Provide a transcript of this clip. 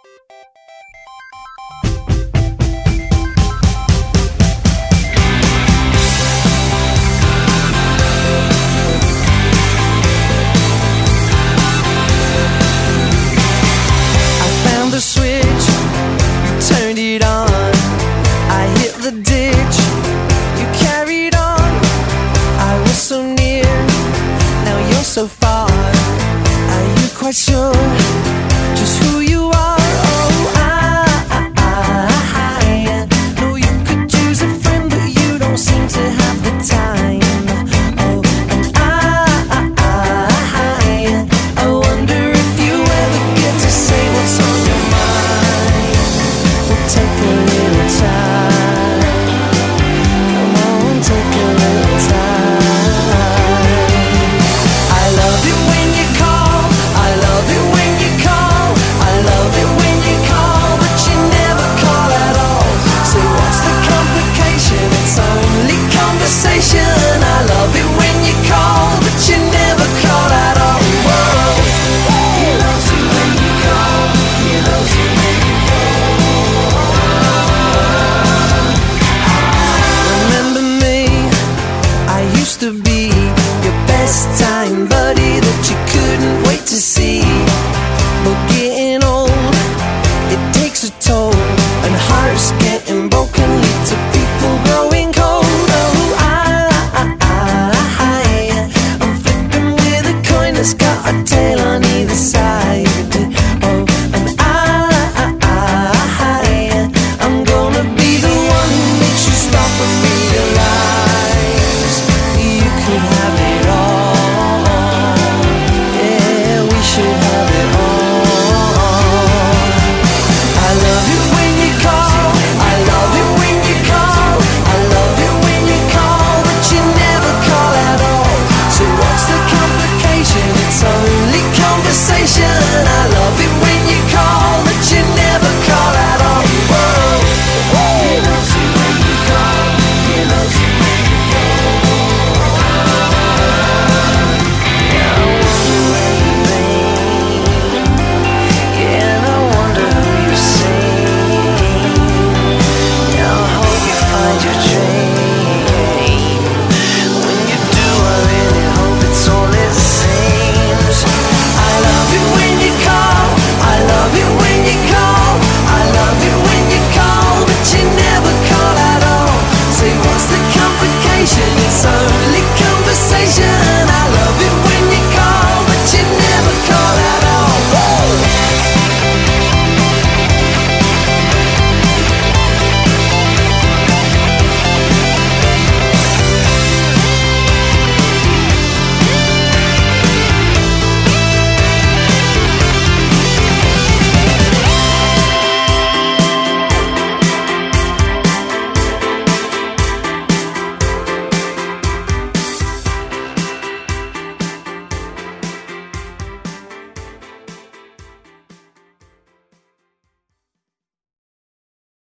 The switch, turned it on. I hit the ditch, you carried on. I was so near, now you're so far. Are you quite sure just who you are? Oh, I know you could use a friend, but you don't seem to have the time. Oh, and I wonder if you ever get to say what's on your mind. We'll take a little time. Come on, take a little time. I love it when you call. I love it when you call. I love it when you call, but you never call at all. So what's the complication? It's only conversation. I love it when you call, but you never call at all. Whoa. He loves you when you call. He loves you when you call. Remember me? I used to be your best time buddy that you couldn't wait to see.